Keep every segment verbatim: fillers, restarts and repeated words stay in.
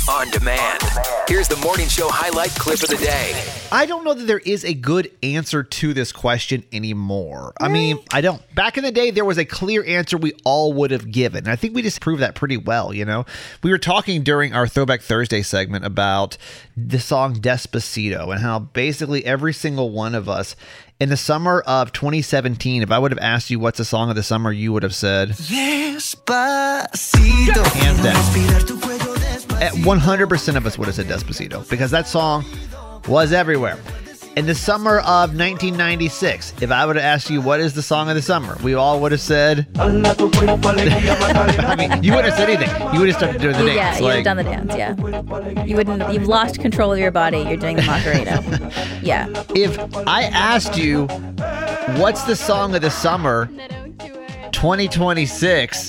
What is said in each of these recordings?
on demand. Here's the morning show highlight clip of the day. I don't know that there is a good answer to this question anymore. I mean, I don't. Back in the day, there was a clear answer we all would have given. I think we just proved that pretty well, you know? We were talking during our Throwback Thursday segment about the song Despacito and how basically every single one of us in the summer of twenty seventeen, if I would have asked you what's the song of the summer, you would have said Despacito. Hands down. At one hundred percent of us would have said Despacito because that song was everywhere. In the summer of nineteen ninety-six, if I would have asked you what is the song of the summer, we all would have said I mean, you wouldn't have said anything. You would have started doing the yeah, dance. you would like, have done the dance, yeah. You wouldn't you've lost control of your body. You're doing the Macarena. Yeah. If I asked you what's the song of the summer twenty twenty-six,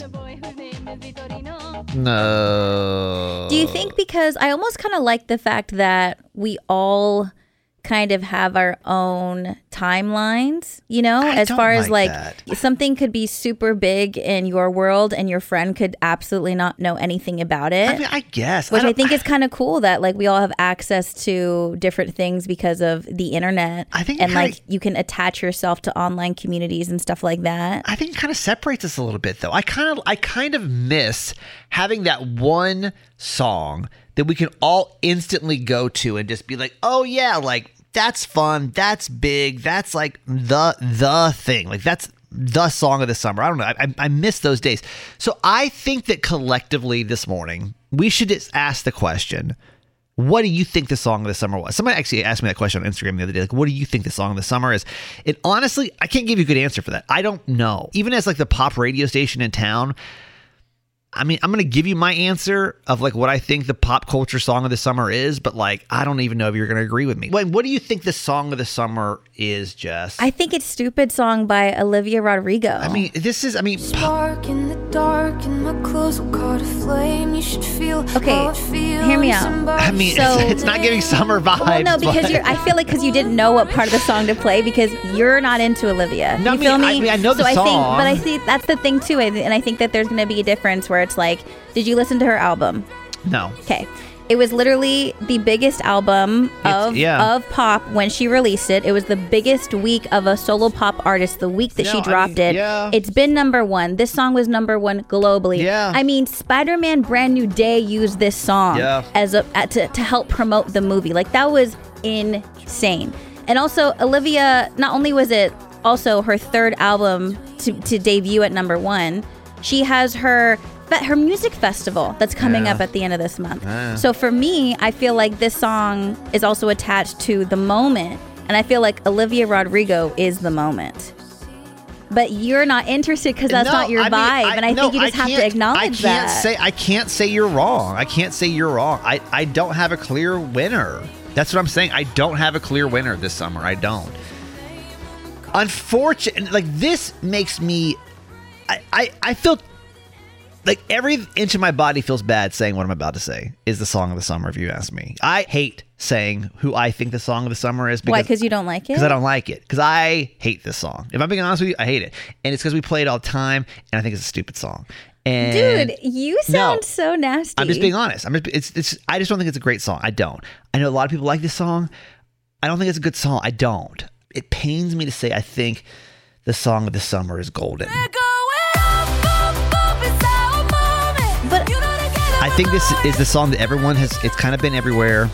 no. Do you think because I almost kind of like the fact that we all kind of have our own timelines, you know, I as don't far as like like that. something could be super big in your world and your friend could absolutely not know anything about it. I mean, I guess. Which I, I, think is kind of cool that like we all have access to different things because of the internet. I think and kinda, like you can attach yourself to online communities and stuff like that. I think it kind of separates us a little bit, though. I kind of, I kind of miss having that one song that we can all instantly go to and just be like, oh yeah, like that's fun, that's big, that's like the the thing, like that's the song of the summer. I don't know. I, I miss those days. So I think that collectively this morning we should just ask the question: what do you think the song of the summer was? Somebody actually asked me that question on Instagram the other day. Like, what do you think the song of the summer is? And honestly, I can't give you a good answer for that. I don't know. Even as like the pop radio station in town, I mean, I'm going to give you my answer of like what I think the pop culture song of the summer is, but like, I don't even know if you're going to agree with me. Wait, what do you think the song of the summer is, Jess? I think it's Stupid Song by Olivia Rodrigo. I mean, this is, I mean, Spark in the dark and my clothes will caught a flame. You should feel Okay, how it feels. hear me out. I mean, So- it's, it's not giving summer vibes. Well, no, because but- you're. I feel like because you didn't know what part of the song to play because you're not into Olivia. No, you I mean, feel me? I mean, I know the so I think, song. but I see that's the thing too, and I think that there's going to be a difference where it's like, did you listen to her album? No. Okay. It was literally the biggest album It's- of yeah. of pop when she released it. It was the biggest week of a solo pop artist the week that No, she I dropped mean, it. yeah. It's been number one. This song was number one globally. Yeah. I mean, Spider-Man Brand New Day used this song Yeah. as a at, to, to help promote the movie. Like that was insane. And also Olivia, not only was it also her third album to, to debut at number one, she has her But her music festival that's coming Yeah. up at the end of this month. Yeah. So for me, I feel like this song is also attached to the moment. And I feel like Olivia Rodrigo is the moment. But you're not interested because that's No, not your I vibe. mean, I, and I no, think you just I have to can't- acknowledge I can't that. Say, I can't say you're wrong. I can't say you're wrong. I, I don't have a clear winner. That's what I'm saying. I don't have a clear winner this summer. I don't. Unfortunately, like this makes me, I, I, I feel like every inch of my body feels bad saying what I'm about to say is the song of the summer, if you ask me. I hate saying who I think the song of the summer is. Why? Because you don't like it? Because I don't like it. Because I hate this song. If I'm being honest with you, I hate it. And it's because we play it all the time, and I think it's a stupid song. And Dude, you sound No. so nasty. I'm just being honest. I'm just, it's, it's, I just don't think it's a great song. I don't. I know a lot of people like this song. I don't think it's a good song. I don't. It pains me to say I think the song of the summer is Golden. But I think this is the song that everyone has, it's kind of been everywhere.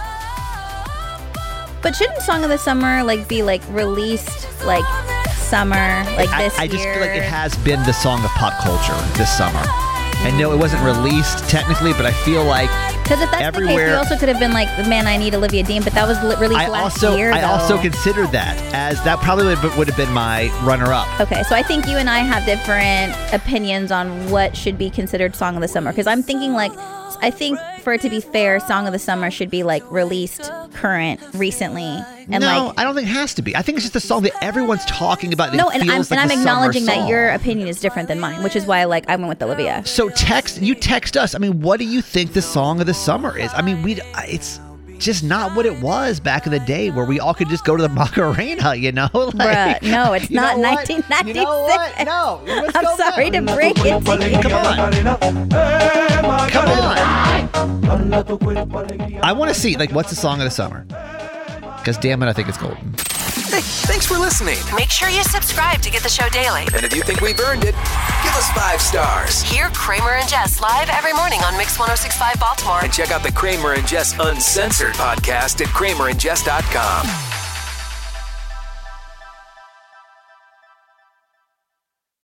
but shouldn't Song of the Summer like be like released like summer like I, this I just year? feel like it has been the song of pop culture this summer. And no, it wasn't released technically, but I feel like Because if that's the case, everywhere- we also could have been like, man, I need Olivia Dean, but that was li- released I last also year. I though. also considered that as that probably would, would have been my runner-up. Okay, so I think you and I have different opinions on what should be considered Song of the Summer. Because I'm thinking like, I think for it to be fair, Song of the Summer should be like released current, recently, and no, like. I don't think it has to be. I think it's just a song that everyone's talking about. And No, it and I'm, feels like and I'm a summer acknowledging that song. your opinion is different than mine, which is why like I went with Olivia. So text you text us. I mean, what do you think the song of the summer is? I mean, we it's just not what it was back in the day where we all could just go to the Macarena, you know? Like, Bruh, no, it's you not know what? nineteen ninety-six. You know what? No, let's I'm go sorry back. to break it to you. Come on. Come on. I want to see, like, what's the song of the summer? Because damn it, I think it's Golden. Hey, thanks for listening. Make sure you subscribe to get the show daily. And if you think we've earned it, give us five stars. Hear Kramer and Jess live every morning on Mix one oh six point five Baltimore. And check out the Kramer and Jess Uncensored podcast at kramer and jess dot com.